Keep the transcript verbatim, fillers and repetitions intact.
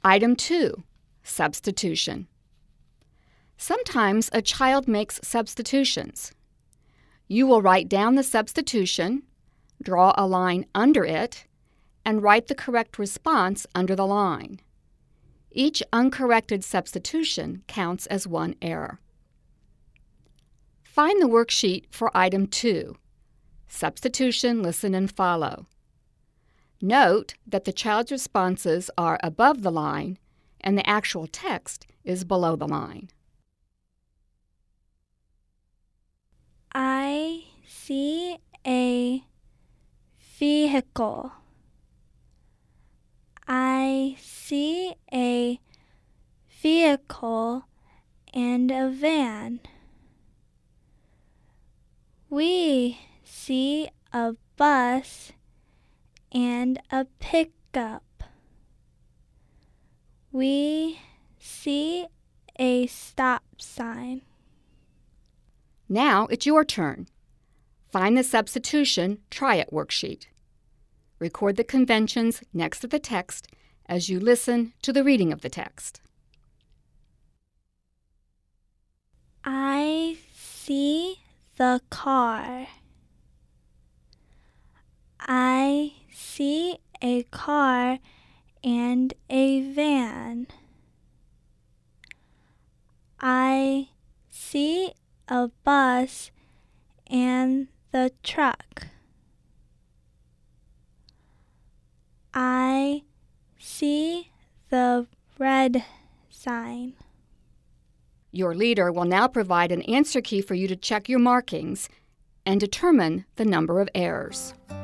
Item two, substitution. Sometimes a child makes substitutions. You will write down the substitution, draw a line under it, and write the correct response under the line. Each uncorrected substitution counts as one error. Find the worksheet for Item two, Substitution, Listen, and Follow. Note that the child's responses are above the line and the actual text is below the line. I see a vehicle. I see a vehicle and a van. We see a bus and a pickup. We see a stop sign. Now it's your turn. Find the substitution try-it worksheet. Record the conventions next to the text as you listen to the reading of the text. I see the car. I see a car and a van. I see a bus and the truck. I see the red sign. Your leader will now provide an answer key for you to check your markings and determine the number of errors.